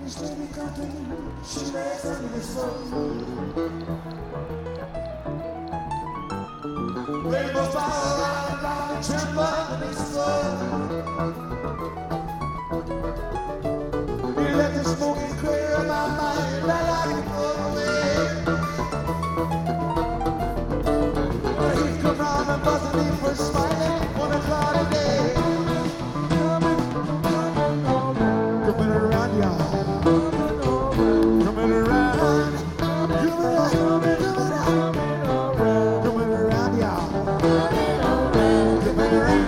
sleepy country, she lays under the sun. Rainbows fall around like a tremble in the sun. You let the smoke clear my mind, I like it go away. The heat come round and buzzing me for smiling on a cloudy day. Coming around, y'all. Coming around. Coming around, y'all. Coming around.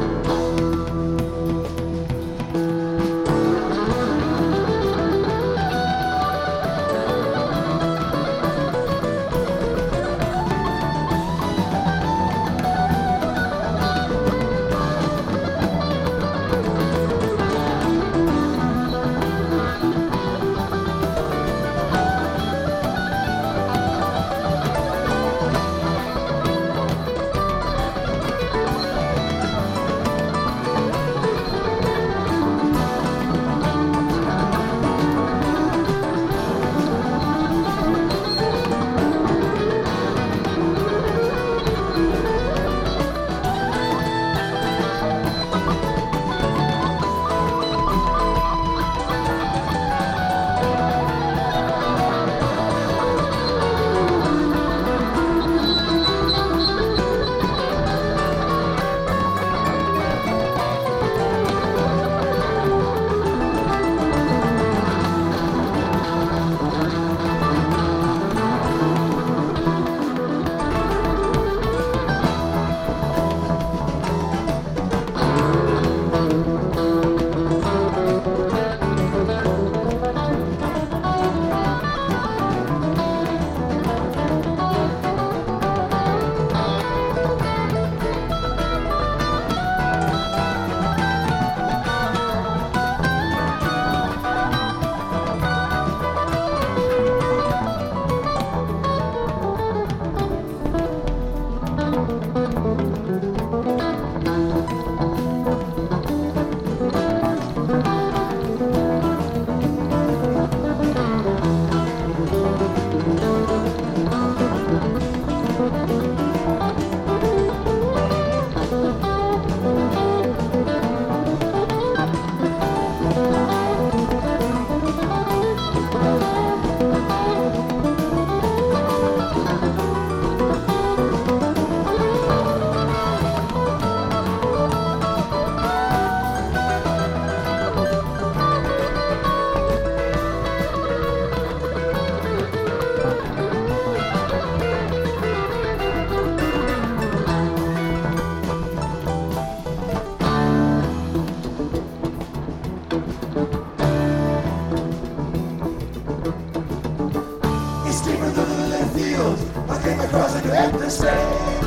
Steaming through the left field, I came across a empty space.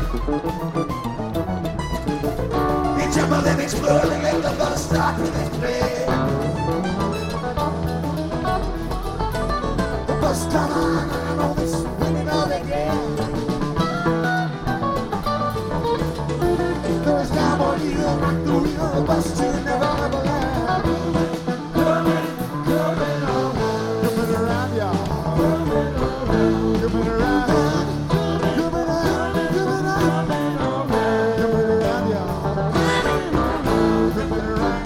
It jumbled and exploded and let the bus start with its play. The bus come on, and I know it's winning all again. There is now more need to rock the wheel, the bus to never ever land. Coming on, coming around, y'all. Coming around, coming around, coming around, y'all. Coming around.